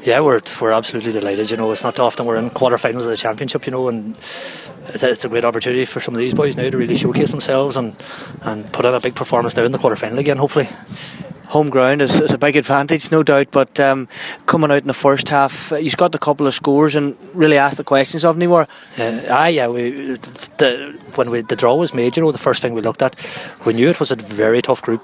Yeah, we're absolutely delighted. It's not often we're in quarter-finals of the championship, and it's a great opportunity for some of these boys now to really showcase themselves and put in a big performance now in the quarter-final again, hopefully. Home ground is a big advantage, no doubt, but coming out in the first half, you've got a couple of scores and really asked the questions of Nivor. When the draw was made, the first thing we looked at, we knew it was a very tough group,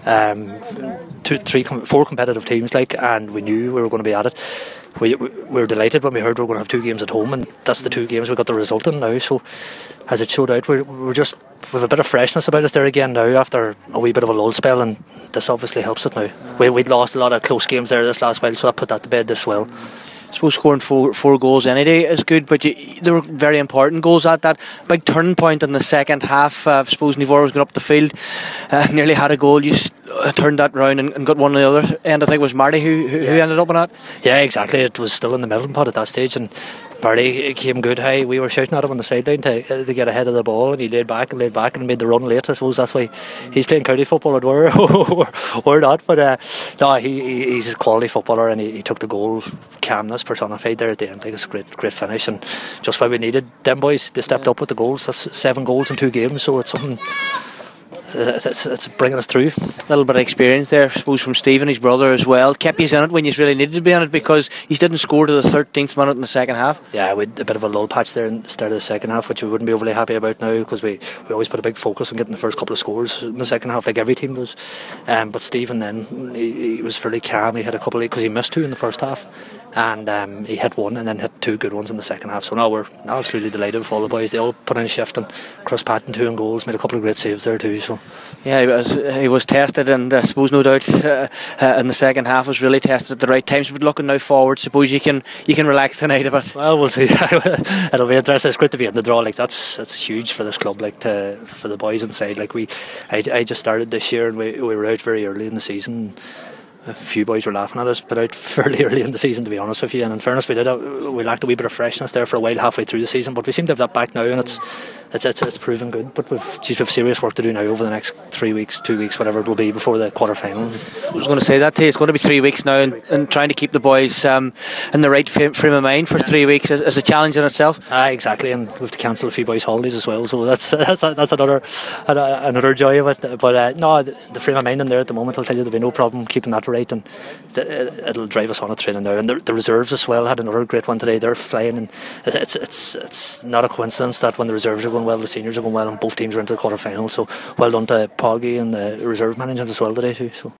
4 competitive teams, and we knew we were going to be at it. We were delighted when we heard we were going to have 2 games at home, and that's the 2 games we got the result in now. So as it showed out, we're just with a bit of freshness about us there again now after a wee bit of a lull spell, and this obviously helps it now. We'd lost a lot of close games there this last while, so I put that to bed as well. I suppose scoring four goals any day is good, but there were very important goals at that big turning point in the second half. I suppose Nivor was going up the field, nearly had a goal. You turned that round and got one on the other end. I think it was Marty who ended up on that. Yeah, exactly. It was still in the middle pot at that stage, and Marty came good high. We were shouting at him on the sideline to get ahead of the ball, and he laid back and made the run late. I suppose that's why he's playing county football, and we're not. But no, he's a quality footballer, and he took the goal calmness personified there at the end. It's a great finish, and just why we needed them boys. They stepped up with the goals. That's 7 goals in 2 games, so it's something. It's bringing us through. A little bit of experience there, I suppose, from Stephen, his brother as well. Kept you in it when you really needed to be in it, because he didn't score to the 13th minute in the second half. Yeah, we had a bit of a lull patch there in the start of the second half, which we wouldn't be overly happy about now, because we always put a big focus on getting the first couple of scores in the second half, like every team does. But Stephen then, he was fairly calm. He had a couple because he missed 2 in the first half, and he hit 1 and then hit 2 good ones in the second half. So now we're absolutely delighted with all the boys. They all put in a shift, and Chris Patton 2 in goals, made a couple of great saves there too. So yeah, he was tested, and I suppose no doubt in the second half was really tested at the right times. But looking now forward, suppose you can relax tonight a bit. Well, we'll see. It'll be interesting. It's great to be in the draw. That's huge for this club. For the boys inside. I just started this year, and we were out very early in the season. A few boys were laughing at us, but out fairly early in the season, to be honest with you. And in fairness, we lacked a wee bit of freshness there for a while halfway through the season, but we seem to have that back now, and it's proven good. But we've serious work to do now over the next 3 weeks, 2 weeks, whatever it will be before the quarter-final. I was going to say that to you. It's going to be 3 weeks now, and trying to keep the boys in the right frame of mind for 3 weeks is a challenge in itself. Exactly, and we have to cancel a few boys' holidays as well, so that's another joy of it. But no, the frame of mind in there at the moment, I'll tell you, there'll be no problem keeping that right, and it'll drive us on at training now. And the reserves as well had another great one today. They're flying, and it's not a coincidence that when the reserves are going well, the seniors are going well, and both teams are into the quarter final. So well done to Poggy and the reserve management as well today too. So